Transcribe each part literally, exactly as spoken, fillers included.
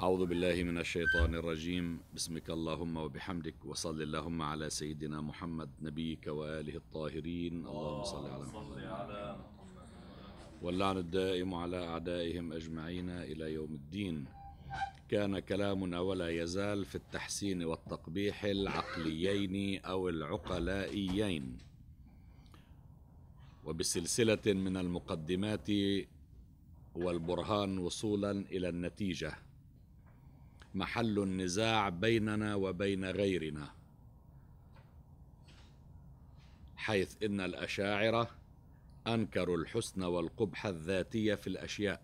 أعوذ بالله من الشيطان الرجيم. بسمك اللهم وبحمدك، وصل اللهم على سيدنا محمد نبيك وآله الطاهرين. اللهم صل على محمد. واللعن الدائم على أعدائهم أجمعين إلى يوم الدين. كان كلامنا ولا يزال في التحسين والتقبيح العقليين أو العقلائيين، وبسلسلة من المقدمات والبرهان وصولا إلى النتيجة، محل النزاع بيننا وبين غيرنا، حيث إن الأشاعرة أنكروا الحسن والقبح الذاتي في الأشياء،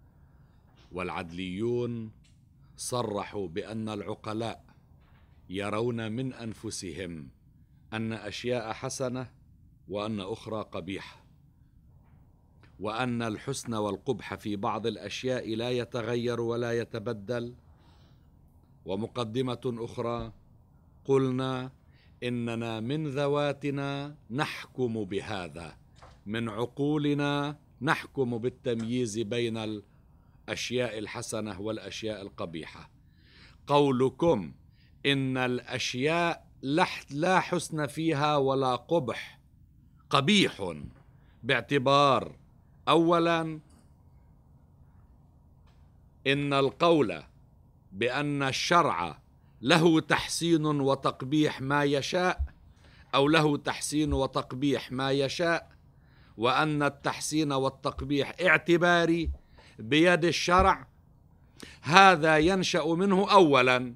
والعدليون صرحوا بأن العقلاء يرون من أنفسهم أن أشياء حسنة وأن أخرى قبيحة، وأن الحسن والقبح في بعض الأشياء لا يتغير ولا يتبدل. ومقدمة أخرى، قلنا إننا من ذواتنا نحكم بهذا، من عقولنا نحكم بالتمييز بين الأشياء الحسنة والأشياء القبيحة. قولكم إن الأشياء لا حسن فيها ولا قبح قبيح، باعتبار أولا إن القول بأن الشرع له تحسين وتقبيح ما يشاء، أو له تحسين وتقبيح ما يشاء، وأن التحسين والتقبيح اعتباري بيد الشرع، هذا ينشأ منه أولا.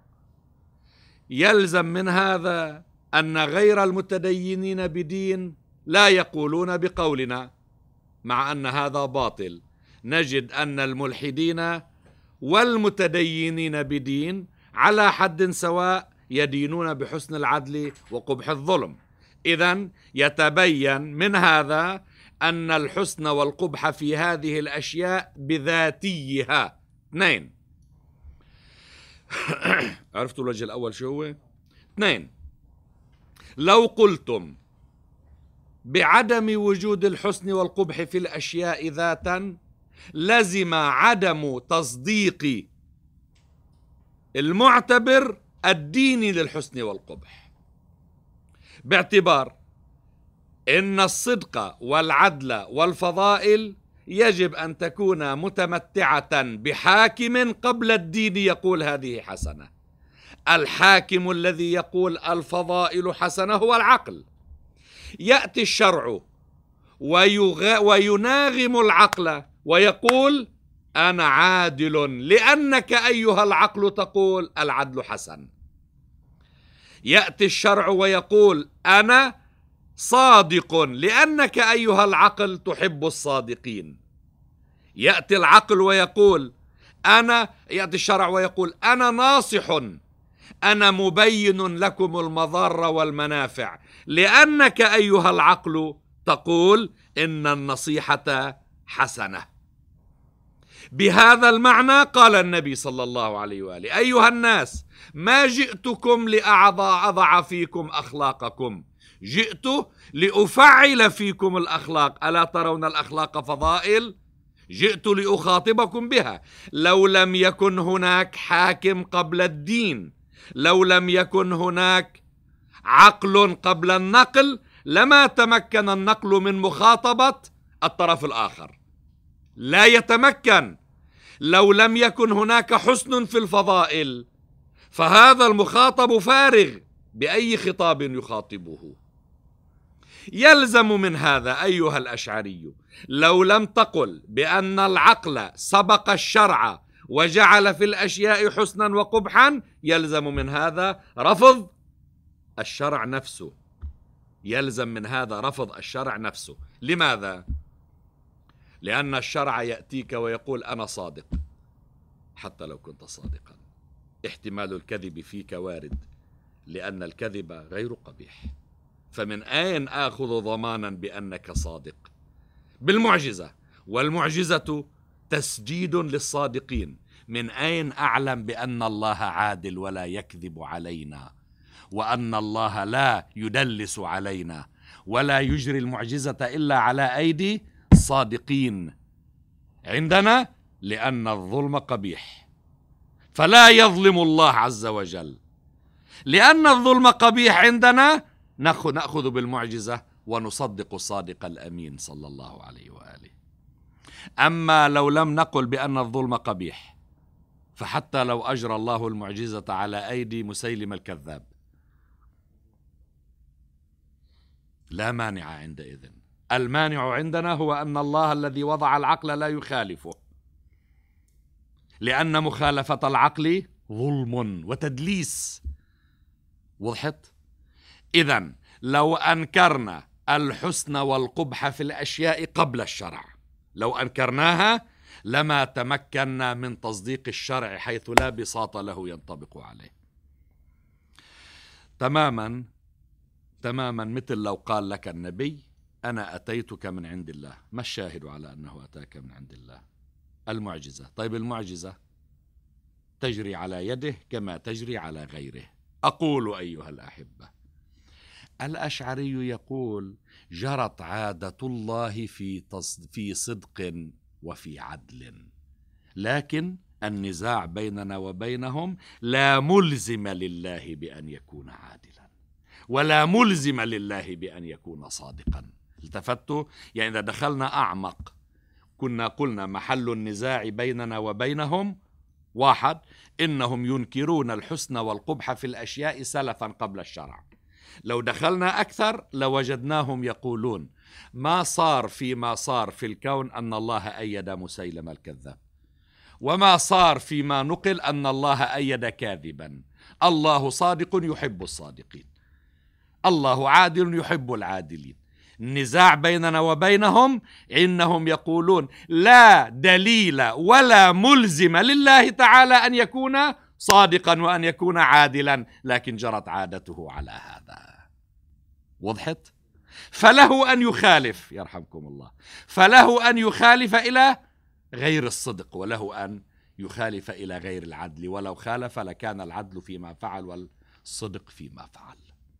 يلزم من هذا أن غير المتدينين بدين لا يقولون بقولنا، مع أن هذا باطل. نجد أن الملحدين والمتدينين بدين على حد سواء يدينون بحسن العدل وقبح الظلم. إذن يتبين من هذا أن الحسن والقبح في هذه الأشياء بذاتيها. اثنين، عرفتوا الوجه الأول شو هو؟ اثنين، لو قلتم بعدم وجود الحسن والقبح في الأشياء ذاتا، لزم عدم تصديق المعتبر الديني للحسن والقبح، باعتبار إن الصدق والعدل والفضائل يجب أن تكون متمتعة بحاكم قبل الدين يقول هذه حسنة. الحاكم الذي يقول الفضائل حسنة هو العقل. يأتي الشرع ويناغم العقل ويقول أنا عادل لأنك أيها العقل تقول العدل حسن. يأتي الشرع ويقول أنا صادق لأنك أيها العقل تحب الصادقين. يأتي العقل ويقول أنا يأتي الشرع ويقول أنا ناصح، أنا مبين لكم المضار والمنافع لأنك أيها العقل تقول إن النصيحة حسنة. بهذا المعنى قال النبي صلى الله عليه وآله: أيها الناس، ما جئتكم لأضع فيكم أخلاقكم، جئت لأفعل فيكم الأخلاق. ألا ترون الأخلاق فضائل؟ جئت لأخاطبكم بها. لو لم يكن هناك حاكم قبل الدين، لو لم يكن هناك عقل قبل النقل، لما تمكن النقل من مخاطبة الطرف الآخر، لا يتمكن. لو لم يكن هناك حسن في الفضائل، فهذا المخاطب فارغ، بأي خطاب يخاطبه؟ يلزم من هذا أيها الأشعري، لو لم تقل بأن العقل سبق الشرع وجعل في الأشياء حسنا وقبحا، يلزم من هذا رفض الشرع نفسه. يلزم من هذا رفض الشرع نفسه. لماذا؟ لأن الشرع يأتيك ويقول أنا صادق، حتى لو كنت صادقا احتمال الكذب فيك وارد، لأن الكذب غير قبيح. فمن أين آخذ ضمانا بأنك صادق؟ بالمعجزة، والمعجزة تسجيد للصادقين. من أين أعلم بأن الله عادل ولا يكذب علينا، وأن الله لا يدلس علينا، ولا يجري المعجزة إلا على أيدي الصادقين عندنا؟ لأن الظلم قبيح، فلا يظلم الله عز وجل. لأن الظلم قبيح عندنا نأخذ بالمعجزة ونصدق الصادق الأمين صلى الله عليه وآله. أما لو لم نقل بأن الظلم قبيح، فحتى لو أجرى الله المعجزة على أيدي مسيلم الكذاب لا مانع عندئذ. المانع عندنا هو أن الله الذي وضع العقل لا يخالفه، لأن مخالفة العقل ظلم وتدليس. وضحت؟ إذن لو أنكرنا الحسن والقبح في الأشياء قبل الشرع، لو أنكرناها لما تمكنا من تصديق الشرع، حيث لا بساط له ينطبق عليه. تماما تماما مثل لو قال لك النبي أنا أتيتك من عند الله. ما الشاهد على أنه أتاك من عند الله؟ المعجزة. طيب المعجزة تجري على يده كما تجري على غيره. أقول أيها الأحبة، الأشعري يقول جرت عادة الله في في صدق وفي عدل، لكن النزاع بيننا وبينهم لا ملزم لله بأن يكون عادلا، ولا ملزم لله بأن يكون صادقا. التفتوا؟ يعني إذا دخلنا أعمق كنا قلنا محل النزاع بيننا وبينهم واحد، إنهم ينكرون الحسن والقبح في الأشياء سلفا قبل الشرع. لو دخلنا أكثر لوجدناهم يقولون ما صار فيما صار في الكون أن الله أيد مسيلم الكذاب، وما صار فيما نقل أن الله أيد كاذبا. الله صادق يحب الصادقين، الله عادل يحب العادلين. النزاع بيننا وبينهم إنهم يقولون لا دليل ولا ملزم لله تعالى أن يكون صادقا وأن يكون عادلا، لكن جرت عادته على هذا. وضحت؟ فله أن يخالف، يرحمكم الله، فله أن يخالف إلى غير الصدق، وله أن يخالف إلى غير العدل، ولو خالف لكان العدل فيما فعل والصدق فيما فعل.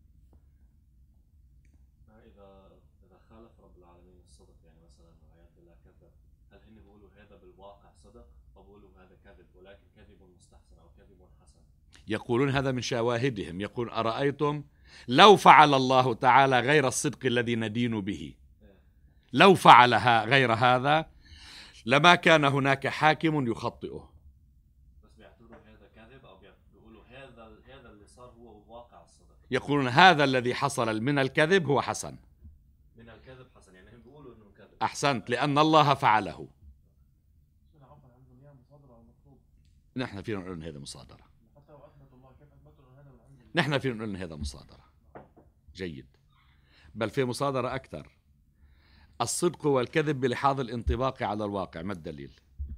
يقولون هذا من شواهدهم، يقول أرأيتم لو فعل الله تعالى غير الصدق الذي ندين به، لو فعلها غير هذا لما كان هناك حاكم يخطئه. بس بيعتبروا هذا كذب أو بيقولوا هذا هذا اللي صار هو واقع الصدق؟ يقولون هذا الذي حصل من الكذب هو حسن. من الكذب حسن، يعني هم بيقولوا إنه كذب. أحسنت، لأن الله فعله. نحن فينا نقول إن هذا مصادرة، نحن فينا نقول إن هذا مصادرة. جيد، بل في مصادرة أكثر. الصدق والكذب بلحاظ الانطباق على الواقع. ما الدليل؟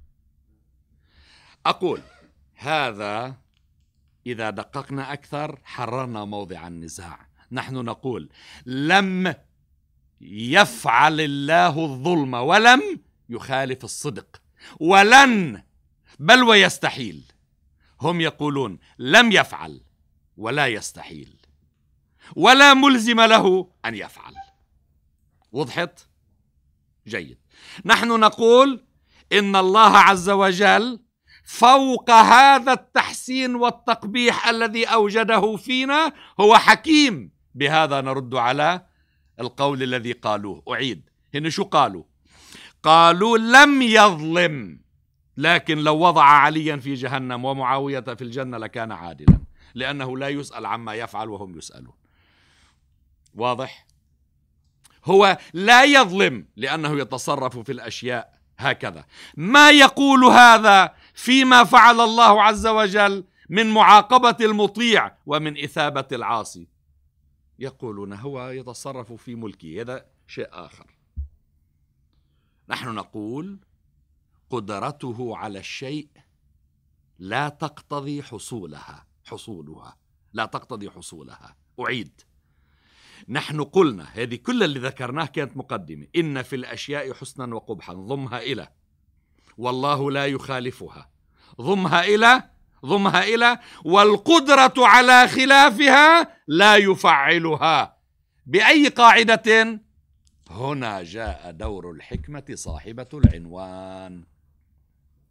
أقول هذا إذا دققنا أكثر حررنا موضع النزاع. نحن نقول لم يفعل الله الظلم ولم يخالف الصدق، ولن بل ويستحيل. هم يقولون لم يفعل ولا يستحيل ولا ملزم له أن يفعل. وضحت؟ جيد. نحن نقول إن الله عز وجل فوق هذا التحسين والتقبيح الذي أوجده فينا هو حكيم. بهذا نرد على القول الذي قالوه. أعيد، هنا شو قالوا؟ قالوا لم يظلم، لكن لو وضع عليا في جهنم ومعاوية في الجنة لكان عادلا، لأنه لا يسأل عما يفعل وهم يسألون. واضح؟ هو لا يظلم لأنه يتصرف في الأشياء هكذا. ما يقول هذا فيما فعل الله عز وجل من معاقبة المطيع ومن إثابة العاصي. يقولون هو يتصرف في ملكه، هذا شيء آخر. نحن نقول قدرته على الشيء لا تقتضي حصولها حصولها لا تقتضي حصولها. أعيد، نحن قلنا هذه كل اللي ذكرناه كانت مقدمة. إن في الأشياء حسنا وقبحا، ضمها إلى، والله لا يخالفها، ضمها إلى ضمها إلى والقدرة على خلافها لا يفعلها. بأي قاعدة؟ هنا جاء دور الحكمة صاحبة العنوان.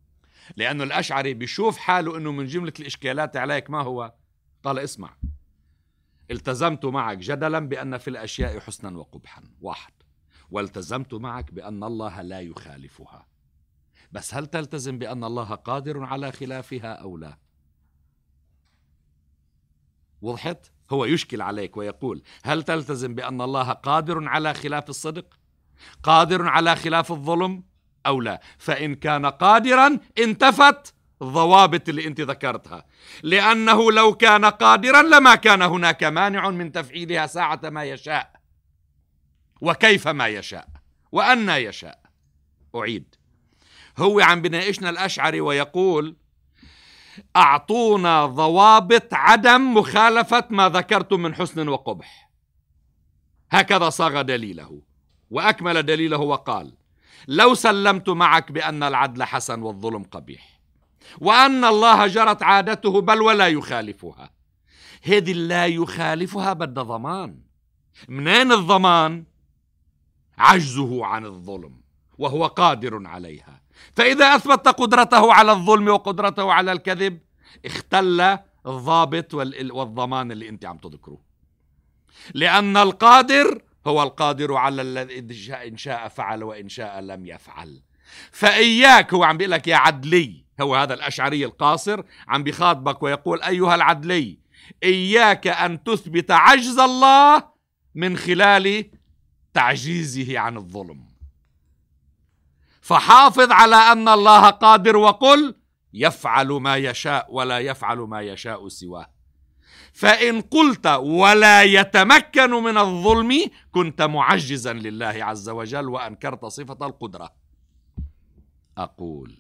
لأنه الأشعري بيشوف حاله أنه من جملة الإشكالات عليك ما هو؟ قال اسمع، التزمت معك جدلا بأن في الأشياء حسنا وقبحا، واحد، والتزمت معك بأن الله لا يخالفها، بس هل تلتزم بأن الله قادر على خلافها أو لا؟ وضحت؟ هو يشكل عليك ويقول هل تلتزم بأن الله قادر على خلاف الصدق؟ قادر على خلاف الظلم أو لا؟ فإن كان قادرا انتفت الضوابط اللي انت ذكرتها، لأنه لو كان قادرا لما كان هناك مانع من تفعيلها ساعة ما يشاء وكيف ما يشاء وأن يشاء. أعيد، هو عم بناقشنا الأشعري ويقول أعطونا ضوابط عدم مخالفة ما ذكرتم من حسن وقبح، هكذا صاغ دليله وأكمل دليله وقال لو سلمت معك بأن العدل حسن والظلم قبيح وأن الله جرت عادته بل ولا يخالفها، هذه لا يخالفها بدها ضمان. منين الضمان؟ عجزه عن الظلم وهو قادر عليها، فإذا أثبت قدرته على الظلم وقدرته على الكذب اختل الضابط والضمان اللي انت عم تذكره، لأن القادر هو القادر على الذي إن شاء فعل وإن شاء لم يفعل. فإياك، هو عم بيقول لك يا عدلي، هو هذا الأشعري القاصر عم بيخاطبك ويقول أيها العدلي إياك أن تثبت عجز الله من خلال تعجيزه عن الظلم، فحافظ على أن الله قادر وقل يفعل ما يشاء ولا يفعل ما يشاء سواه. فإن قلت ولا يتمكن من الظلم كنت معجزا لله عز وجل وأنكرت صفة القدرة. أقول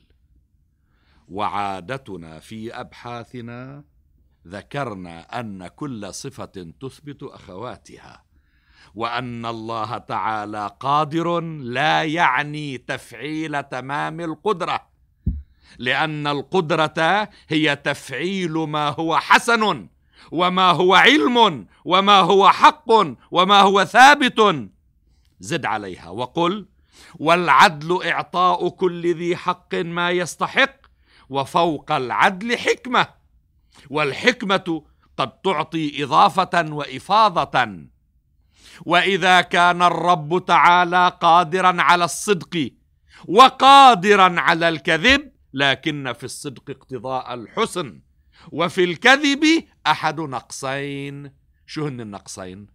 وعادتنا في أبحاثنا ذكرنا أن كل صفة تثبت أخواتها، وأن الله تعالى قادر لا يعني تفعيل تمام القدرة، لأن القدرة هي تفعيل ما هو حسن وما هو علم وما هو حق وما هو ثابت. زد عليها وقل والعدل إعطاء كل ذي حق ما يستحق، وفوق العدل حكمة، والحكمة قد تعطي إضافة وإفاضة. وإذا كان الرب تعالى قادرا على الصدق وقادرا على الكذب، لكن في الصدق اقتضاء الحسن وفي الكذب أحد نقصين. شو هن النقصين؟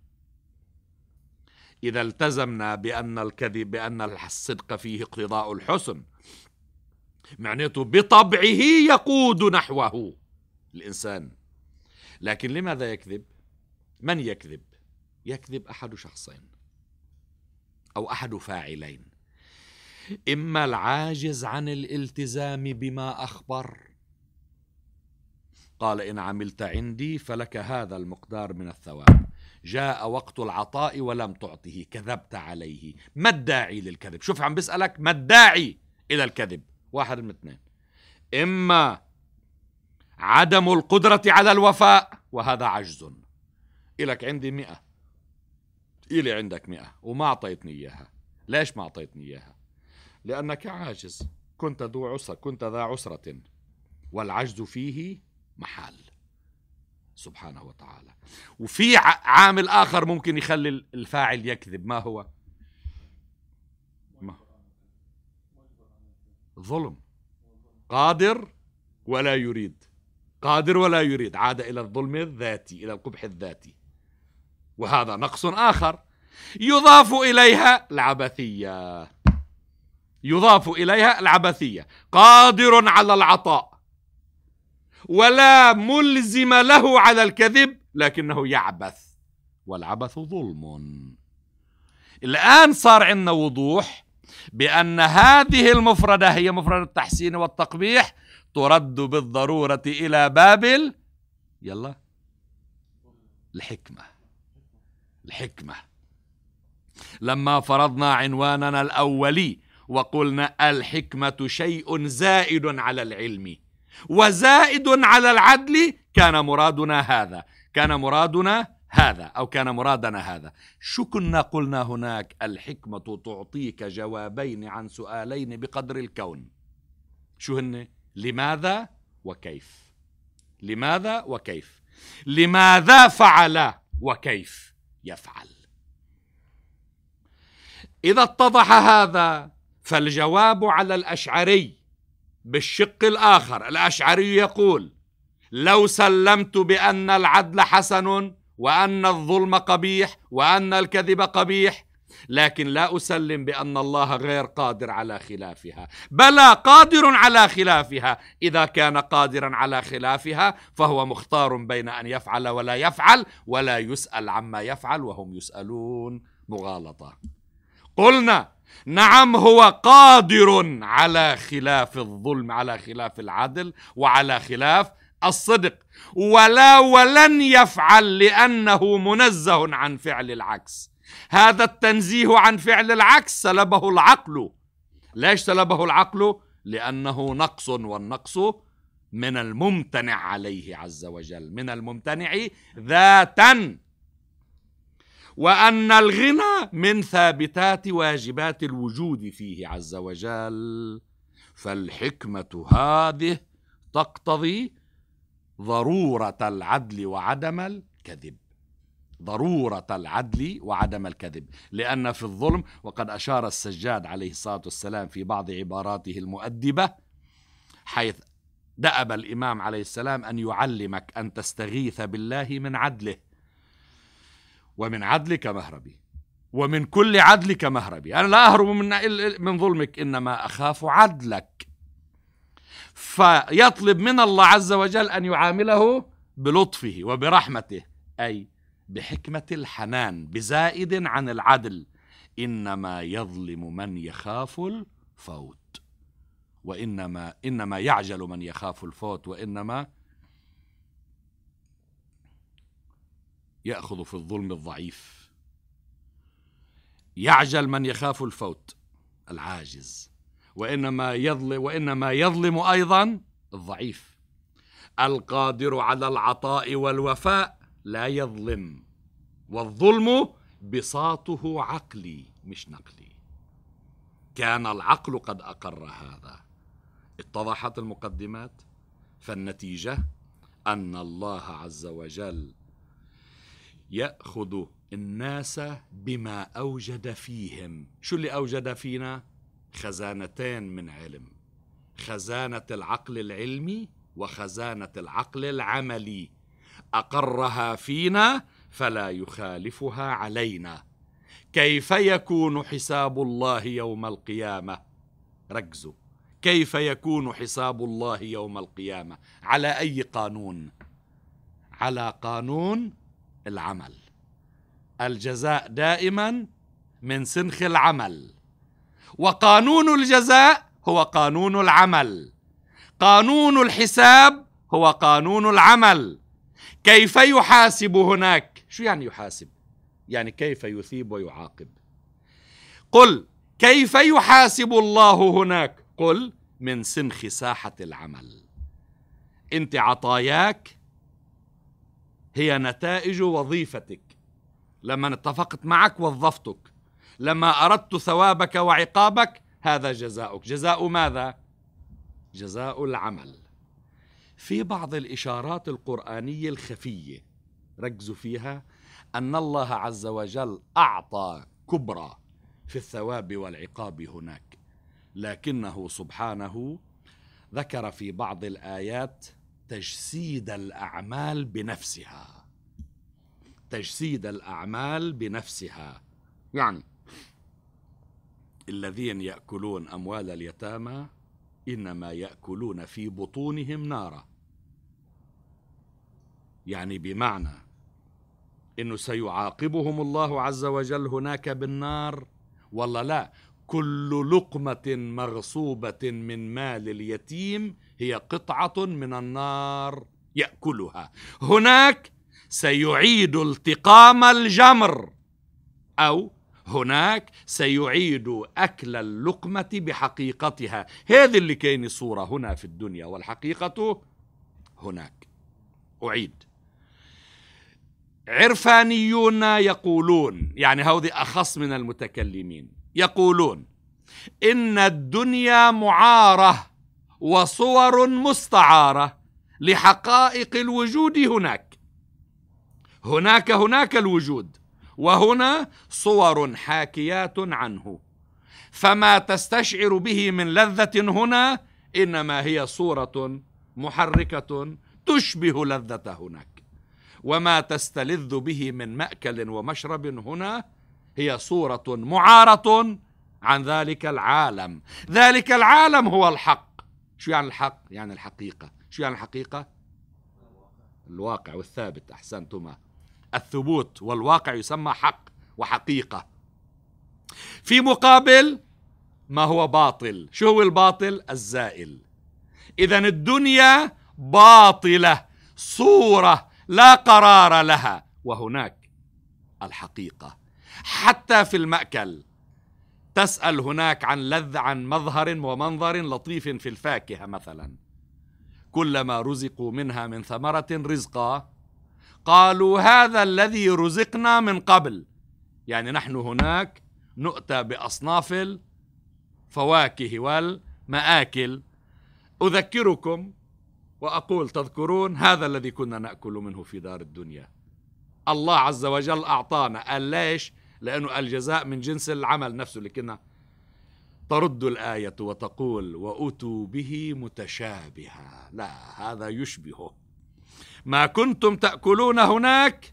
إذا التزمنا بأن الكذب بأن الصدق فيه اقتضاء الحسن، معناته بطبعه يقود نحوه الإنسان. لكن لماذا يكذب؟ من يكذب؟ يكذب أحد شخصين أو أحد فاعلين، إما العاجز عن الالتزام بما أخبر، قال إن عملت عندي فلك هذا المقدار من الثواب، جاء وقت العطاء ولم تعطه كذبت عليه. ما الداعي للكذب؟ شوف عم بسألك ما الداعي إلى الكذب؟ واحد من اثنين، إما عدم القدرة على الوفاء وهذا عجز، إلك عندي مئة، إلي عندك مئة وما أعطيتني إياها. ليش ما أعطيتني إياها؟ لأنك عاجز، كنت ذو عسرة، كنت ذا عسرة، والعجز فيه محال سبحانه وتعالى. وفي عامل آخر ممكن يخلي الفاعل يكذب، ما هو؟ ما؟ ظلم. قادر ولا يريد، قادر ولا يريد، عاد إلى الظلم الذاتي، إلى القبح الذاتي، وهذا نقص آخر. يضاف إليها العبثية، يضاف إليها العبثية، قادر على العطاء ولا ملزم له على الكذب لكنه يعبث، والعبث ظلم. الآن صار عندنا وضوح بأن هذه المفردة هي مفردة التحسين والتقبيح، ترد بالضرورة إلى باب يلا الحكمة. الحكمة لما فرضنا عنواننا الأولي وقلنا الحكمة شيء زائد على العلم وزائد على العدل، كان مرادنا هذا، كان مرادنا هذا أو كان مرادنا هذا. شو كنا قلنا هناك؟ الحكمة تعطيك جوابين عن سؤالين بقدر الكون. شو هن؟ لماذا وكيف؟ لماذا وكيف؟ لماذا فعل وكيف يفعل؟ إذا اتضح هذا فالجواب على الأشعري بالشق الآخر. الأشعري يقول: لو سلمت بأن العدل حسن وأن الظلم قبيح وأن الكذب قبيح، لكن لا أسلم بأن الله غير قادر على خلافها. بلى قادر على خلافها. إذا كان قادرا على خلافها فهو مختار بين أن يفعل ولا يفعل، ولا يسأل عما يفعل وهم يسألون. مغالطة. قلنا نعم، هو قادر على خلاف الظلم، على خلاف العدل، وعلى خلاف الصدق، ولا ولن يفعل لأنه منزه عن فعل العكس. هذا التنزيه عن فعل العكس سلبه العقل. ليش سلبه العقل؟ لأنه نقص، والنقص من الممتنع عليه عز وجل، من الممتنع ذاتا. وأن الغنى من ثابتات واجبات الوجود فيه عز وجل. فالحكمة هذه تقتضي ضرورة العدل وعدم الكذب، ضرورة العدل وعدم الكذب. لأن في الظلم، وقد أشار السجاد عليه الصلاة والسلام في بعض عباراته المؤدبة، حيث دأب الإمام عليه السلام أن يعلمك أن تستغيث بالله من عدله، ومن عدلك مهربي، ومن كل عدلك مهربي. أنا لا أهرب من من ظلمك، إنما أخاف عدلك. فيطلب من الله عز وجل أن يعامله بلطفه وبرحمته، أي بحكمة الحنان، بزائد عن العدل. إنما يظلم من يخاف الفوت، وإنما إنما يعجل من يخاف الفوت، وإنما يأخذ في الظلم الضعيف. يعجل من يخاف الفوت العاجز، وإنما يظلم وإنما يظلم أيضا الضعيف. القادر على العطاء والوفاء لا يظلم، والظلم بساطه عقلي مش نقلي. كان العقل قد أقر هذا. اتضحت المقدمات، فالنتيجة أن الله عز وجل يأخذ الناس بما أوجد فيهم. شو اللي أوجد فينا؟ خزانتين من علم: خزانة العقل العلمي وخزانة العقل العملي. أقرها فينا فلا يخالفها علينا. كيف يكون حساب الله يوم القيامة؟ ركزوا، كيف يكون حساب الله يوم القيامة؟ على أي قانون؟ على قانون العمل. الجزاء دائما من سنخ العمل، وقانون الجزاء هو قانون العمل. قانون الحساب هو قانون العمل. كيف يحاسب هناك؟ شو يعني يحاسب؟ يعني كيف يثيب ويعاقب. قل كيف يحاسب الله هناك؟ قل من سنخ ساحة العمل. انت عطاياك هي نتائج وظيفتك. لما اتفقت معك وظفتك، لما أردت ثوابك وعقابك، هذا جزاؤك. جزاء ماذا؟ جزاء العمل. في بعض الإشارات القرآنية الخفية ركزوا فيها أن الله عز وجل أعطى كبرى في الثواب والعقاب هناك، لكنه سبحانه ذكر في بعض الآيات تجسيد الأعمال بنفسها. تجسيد الأعمال بنفسها، يعني الذين يأكلون أموال اليتامى إنما يأكلون في بطونهم نارا. يعني بمعنى إنه سيعاقبهم الله عز وجل هناك بالنار، والله لا، كل لقمة مغصوبة من مال اليتيم هي قطعة من النار يأكلها. هناك سيعيد التقام الجمر، أو هناك سيعيد أكل اللقمة بحقيقتها. هذه اللي كاين صورة هنا في الدنيا، والحقيقة هناك. أعيد. عرفانيون يقولون، يعني هذه أخص من المتكلمين، يقولون إن الدنيا معارة وصور مستعارة لحقائق الوجود هناك. هناك هناك الوجود، وهنا صور حاكيات عنه، فما تستشعر به من لذة هنا إنما هي صورة محركة تشبه لذة هناك، وما تستلذ به من مأكل ومشرب هنا هي صورة معارة عن ذلك العالم. ذلك العالم هو الحق. شو يعني الحق؟ يعني الحقيقة. شو يعني الحقيقة؟ الواقع والثابت. أحسنتما. الثبوت والواقع يسمى حق وحقيقة. في مقابل ما هو باطل. شو هو الباطل؟ الزائل. إذن الدنيا باطلة، صورة لا قرار لها، وهناك الحقيقة. حتى في المأكل تسأل هناك عن لذ عن مظهر ومنظر لطيف في الفاكهة مثلا، كلما رزقوا منها من ثمرة رزقا قالوا هذا الذي رزقنا من قبل. يعني نحن هناك نؤتى بأصناف الفواكه والمآكل. أذكركم وأقول تذكرون هذا الذي كنا نأكل منه في دار الدنيا. الله عز وجل أعطانا. قال ليش؟ لأنه الجزاء من جنس العمل نفسه. لكن ترد الآية وتقول وأتوا به متشابها. لا، هذا يشبهه. ما كنتم تأكلون هناك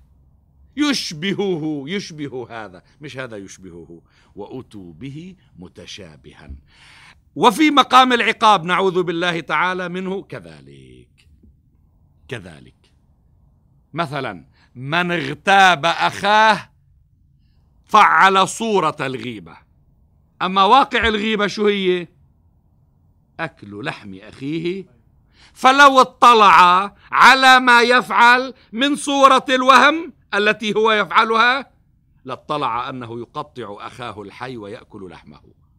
يشبهه، يشبه هذا، مش هذا يشبهه. وأتوا به متشابها. وفي مقام العقاب نعوذ بالله تعالى منه كذلك. كذلك مثلا من اغتاب أخاه فعل صورة الغيبة، أما واقع الغيبة شو هي؟ أكل لحم أخيه، فلو اطلع على ما يفعل من صورة الوهم التي هو يفعلها لاطلع أنه يقطع أخاه الحي ويأكل لحمه.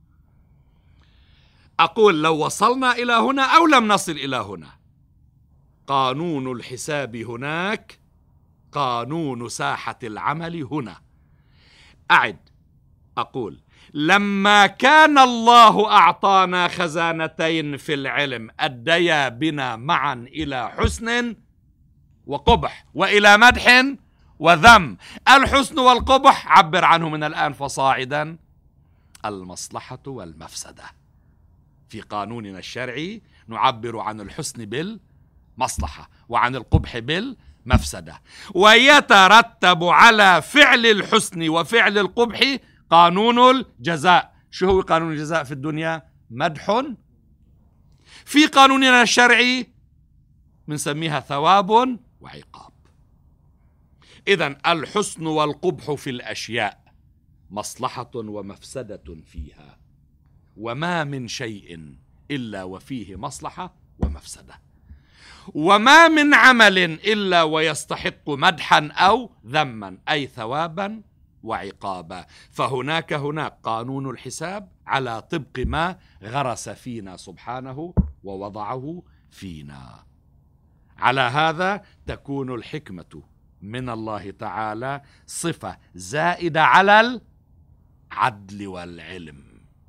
أقول لو وصلنا إلى هنا أو لم نصل إلى هنا، قانون الحساب هناك، قانون ساحة العمل هنا. أعد أقول لما كان الله أعطانا خزانتين في العلم أديا بنا معا إلى حسن وقبح وإلى مدح وذم. الحسن والقبح عبر عنه من الآن فصاعدا المصلحة والمفسدة. في قانوننا الشرعي نعبر عن الحسن بالمصلحة وعن القبح بالمفسدة، ويترتب على فعل الحسن وفعل القبح قانون الجزاء. شو هو قانون الجزاء في الدنيا؟ مدح. في قانوننا الشرعي بنسميها ثواب وعقاب. إذن الحسن والقبح في الأشياء مصلحة ومفسدة فيها، وما من شيء إلا وفيه مصلحة ومفسدة، وما من عمل إلا ويستحق مدحا أو ذما، أي ثوابا وعقابا. فهناك هناك قانون الحساب على طبق ما غرس فينا سبحانه ووضعه فينا. على هذا تكون الحكمة من الله تعالى صفة زائدة على العدل والعلم.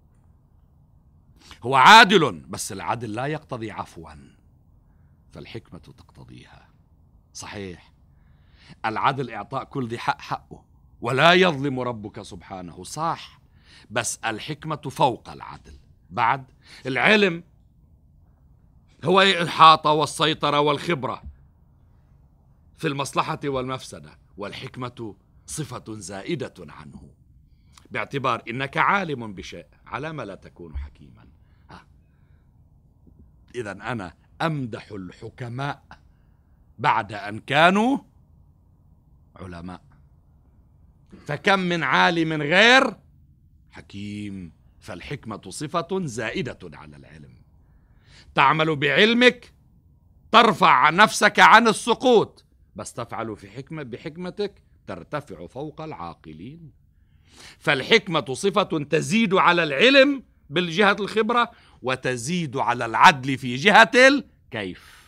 هو عادل، بس العدل لا يقتضي عفوا، فالحكمة تقتضيها. صحيح العدل إعطاء كل ذي حق حقه، ولا يظلم ربك سبحانه، صح، بس الحكمة فوق العدل. بعد العلم هو الإحاطة والسيطرة والخبرة في المصلحة والمفسدة، والحكمة صفة زائدة عنه، باعتبار إنك عالم بشيء، على ما لا تكون حكيما. إذن أنا أمدح الحكماء بعد أن كانوا علماء، فكم من عالم غير حكيم. فالحكمة صفة زائدة على العلم. تعمل بعلمك ترفع نفسك عن السقوط، بس تفعل في حكمة بحكمتك ترتفع فوق العاقلين. فالحكمة صفة تزيد على العلم بالجهة الخبرة، وتزيد على العدل في جهة الكيف.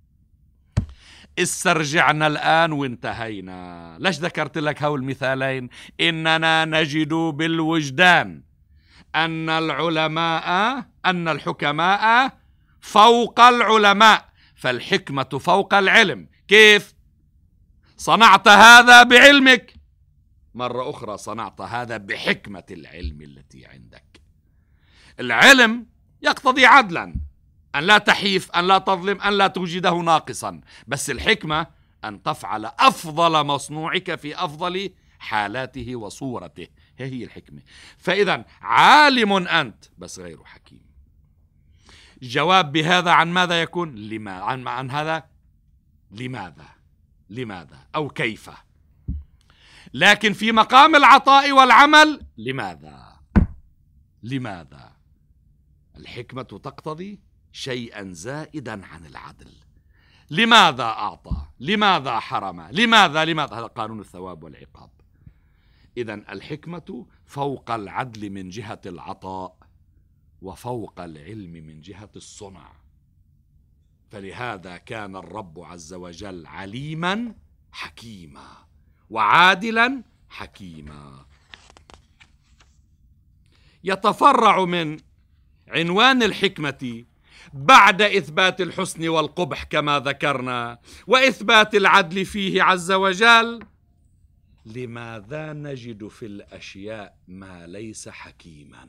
استرجعنا الآن وانتهينا. ليش ذكرت لك هؤلاء المثالين؟ إننا نجد بالوجدان أن العلماء أن الحكماء فوق العلماء، فالحكمة فوق العلم. كيف؟ صنعت هذا بعلمك، مرة أخرى صنعت هذا بحكمة العلم التي عندك. العلم يقتضي عدلا، أن لا تحيف، أن لا تظلم، أن لا توجده ناقصا، بس الحكمة أن تفعل أفضل مصنوعك في أفضل حالاته وصورته، هي الحكمة. فإذا عالم أنت بس غير حكيم. الجواب بهذا عن ماذا يكون؟ لما عن, عن هذا لماذا لماذا أو كيف. لكن في مقام العطاء والعمل لماذا لماذا الحكمة تقتضي شيئا زائدا عن العدل. لماذا أعطى؟ لماذا حرم؟ لماذا لماذا هذا قانون الثواب والعقاب. إذن الحكمة فوق العدل من جهة العطاء، وفوق العلم من جهة الصنع. فلهذا كان الرب عز وجل عليما حكيما وعادلا حكيما. يتفرع من عنوان الحكمة بعد إثبات الحسن والقبح كما ذكرنا وإثبات العدل فيه عز وجل، لماذا نجد في الأشياء ما ليس حكيما؟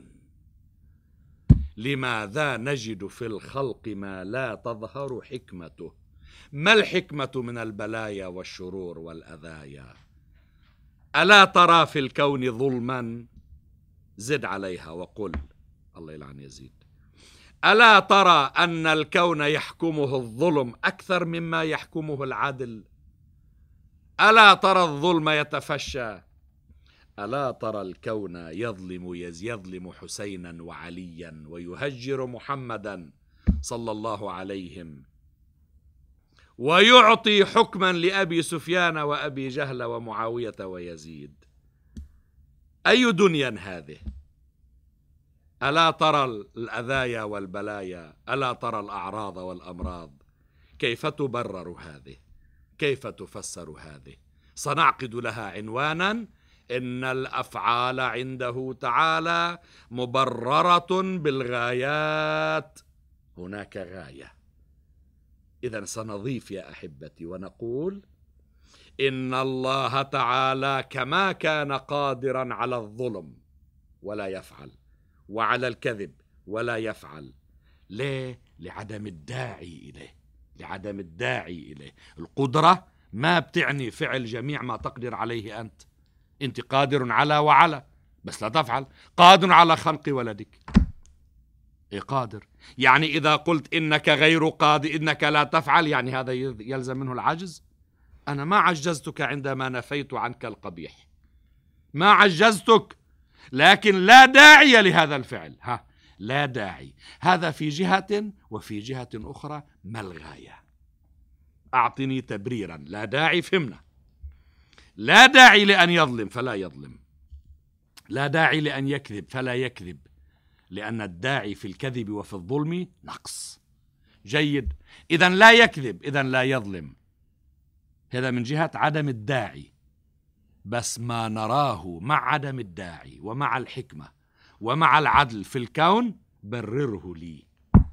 لماذا نجد في الخلق ما لا تظهر حكمته؟ ما الحكمة من البلايا والشرور والأذايا؟ ألا ترى في الكون ظلما؟ زد عليها وقل الله يلعن يزيد. ألا ترى أن الكون يحكمه الظلم أكثر مما يحكمه العدل؟ ألا ترى الظلم يتفشى؟ ألا ترى الكون يظلم يظلم حسينا وعليا ويهجر محمدا صلى الله عليهم، ويعطي حكما لأبي سفيان وأبي جهل ومعاوية ويزيد؟ أي دنيا هذه؟ ألا ترى الأذايا والبلايا؟ ألا ترى الأعراض والأمراض؟ كيف تبرر هذه؟ كيف تفسر هذه؟ سنعقد لها عنوانا: إن الأفعال عنده تعالى مبررة بالغايات. هناك غاية. إذن سنضيف يا أحبتي ونقول إن الله تعالى كما كان قادرا على الظلم ولا يفعل، وعلى الكذب ولا يفعل. ليه؟ لعدم الداعي إليه، لعدم الداعي إليه. القدرة ما بتعني فعل جميع ما تقدر عليه أنت. أنت قادر على وعلى، بس لا تفعل. قادر على خلق ولدك، إيه قادر. يعني إذا قلت إنك غير قادر، إنك لا تفعل، يعني هذا يلزم منه العجز. أنا ما عجزتك عندما نفيت عنك القبيح، ما عجزتك، لكن لا داعي لهذا الفعل. ها، لا داعي. هذا في جهة، وفي جهة أخرى ما الغاية؟ أعطني تبريرا. لا داعي فهمنا. لا داعي لأن يظلم فلا يظلم، لا داعي لأن يكذب فلا يكذب، لأن الداعي في الكذب وفي الظلم نقص. جيد. إذن لا يكذب، إذن لا يظلم. هذا من جهة عدم الداعي. بس ما نراه مع عدم الداعي ومع الحكمة ومع العدل في الكون برره لي.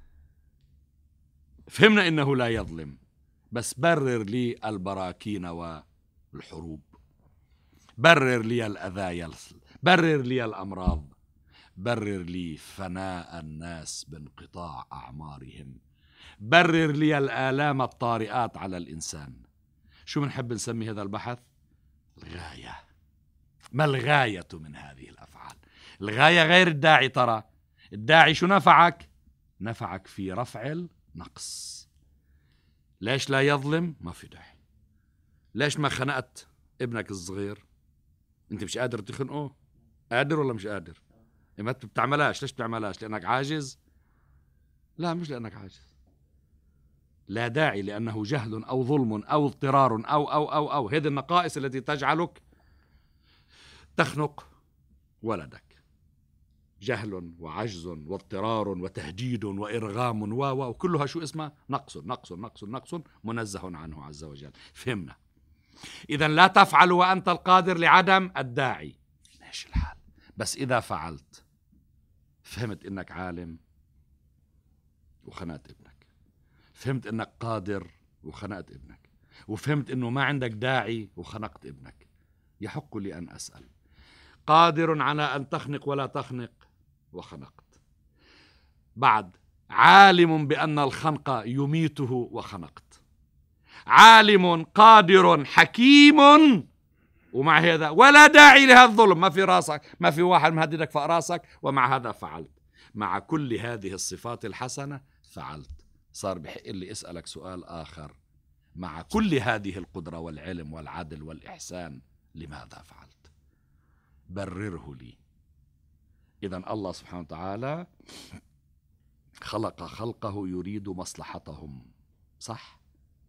فهمنا إنه لا يظلم، بس برر لي البراكين والحروب، برر لي الأذايا، برر لي الأمراض، برر لي فناء الناس بانقطاع أعمارهم، برر لي الآلام الطارئات على الإنسان. شو بنحب نسمي هذا البحث؟ الغاية. ما الغاية من هذه الأفعال؟ الغاية غير الداعي. ترى الداعي شو نفعك؟ نفعك في رفع النقص. ليش لا يظلم؟ ما في داعي. ليش ما خنقت ابنك الصغير؟ انت مش قادر تخنقه؟ قادر ولا مش قادر؟ ما بتعملهاش. ليش بتعملهاش؟ لأنك عاجز؟ لا، مش لأنك عاجز. لا داعي، لأنه جهل أو ظلم أو اضطرار أو أو أو أو هذه النقائص التي تجعلك تخنق ولدك. جهل وعجز واضطرار وتهديد وإرغام و وكلها شو اسمها؟ نقص نقص نقص نقص منزه عنه عز وجل. فهمنا؟ إذن لا تفعل وأنت القادر لعدم الداعي. ماشي الحال. بس إذا فعلت، فهمت إنك عالم وخنقت ابنك، فهمت انك قادر وخنقت ابنك، وفهمت انه ما عندك داعي وخنقت ابنك. يحق لي ان اسأل: قادر على ان تخنق ولا تخنق وخنقت، بعد عالم بان الخنق يميته وخنقت، عالم قادر حكيم ومع هذا ولا داعي لهذا الظلم، ما في راسك، ما في واحد مهددك فوق راسك، ومع هذا فعلت. مع كل هذه الصفات الحسنة فعلت. صار بحق لي اسألك سؤال آخر: مع كل هذه القدرة والعلم والعدل والإحسان لماذا فعلت؟ برره لي. إذن الله سبحانه وتعالى خلق خلقه يريد مصلحتهم، صح؟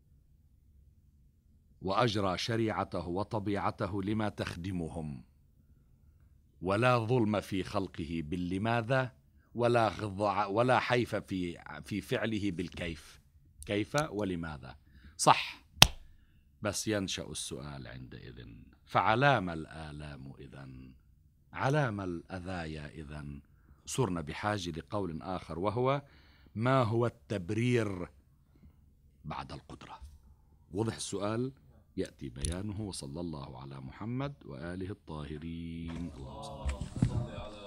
وأجرى شريعته وطبيعته لما تخدمهم، ولا ظلم في خلقه باللماذا، ولا غضع ولا حيف في في فعله بالكيف، كيف ولماذا، صح. بس ينشأ السؤال عندئذ: فعلام الآلام إذن؟ علام الأذايا إذن؟ صرنا بحاجة لقول آخر، وهو: ما هو التبرير بعد القدرة؟ وضح السؤال؟ يأتي بيانه. وصلى الله على محمد وآله الطاهرين. اللهم صل على